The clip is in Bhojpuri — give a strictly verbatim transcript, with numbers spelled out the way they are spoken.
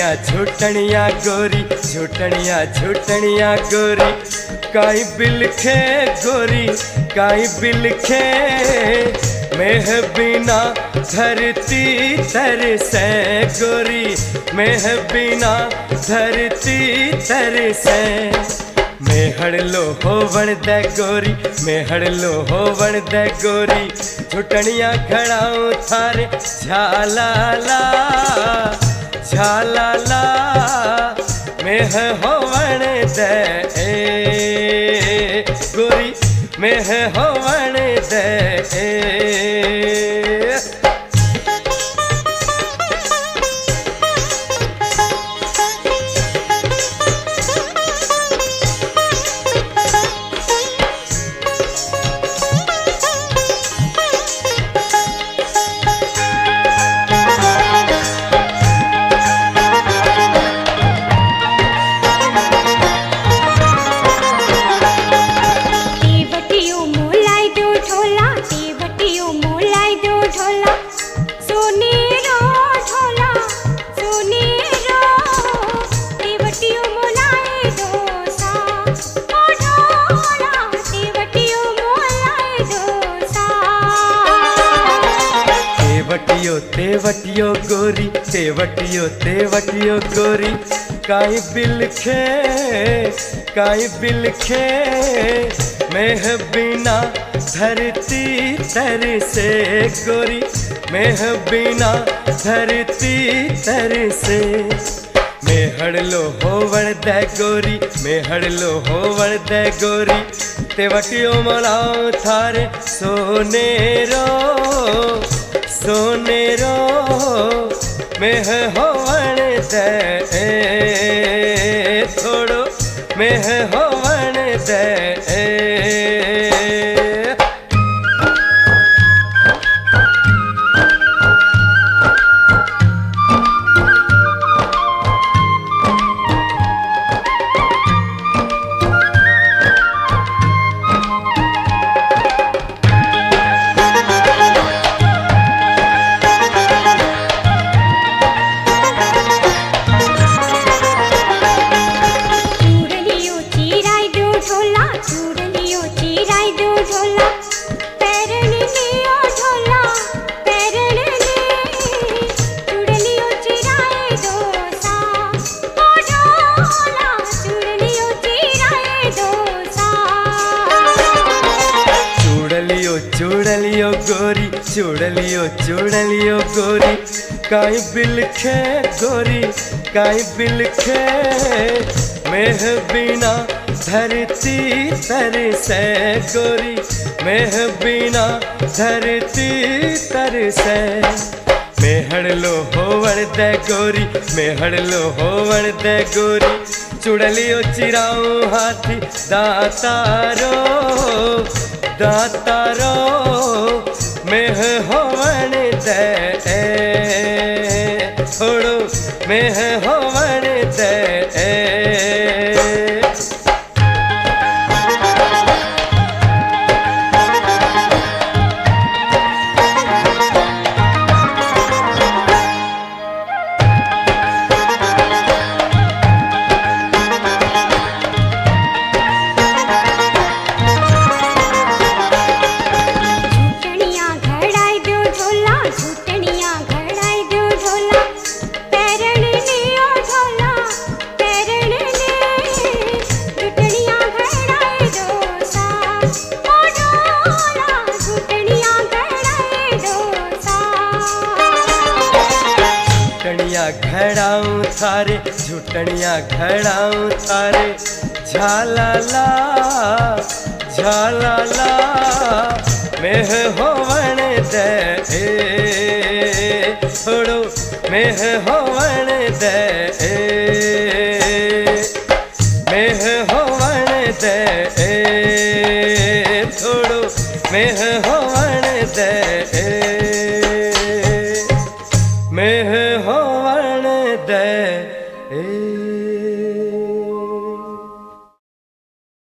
झूठनिया झूठनिया गोरी झूठनिया झूठनिया गोरी काई बिलखे गोरी काई बिलखे मेह बिना धरती तरसे गोरी मेह बिना धरती तरसे मेहड़ लो होवण दे गोरी मेहड़ लो होवण दे गोरी झूठनिया खड़ाऊं थारे झालाला झालाला मेह होवण दे ए गोरी मेह होवण दे ए तेवटियो गोरी तेवटियो तेवटियो गोरी काई बिलखे काई बिलखे मेह बिना धरती तरसे गोरी मेह बिना धरती तरसे मेहड़ लो होवण दे गोरी मेहड़ लो होवण दे गोरी तेवटियो मलाओ थारे सोनेरो सोनेरो मेह होवण दे ए थोड़ो मेह होवण दे ए चूड़लियो गोरी चूड़लियो चूड़लियो गोरी काई बिलखे गोरी काई बिलखे मेह बिना धरती तरसे गोरी मेह बिना धरती तरसे मेहड़ लो होवण दे गोरी मेहड़ लो होवण दे गोरी चूड़लियो चिराऊं हाथी दातारो दातारो मेह होवण दे ए थोड़ो मेह होवण दे ए घड़ाऊं थारे झूठनिया घड़ाऊं थारे झालाला झालाला मेह होवण दे ए थोड़ो मेह होवण दे ए मेह होवण दे ए थोड़ो मेह होवण दे ए मेह होवण दे ए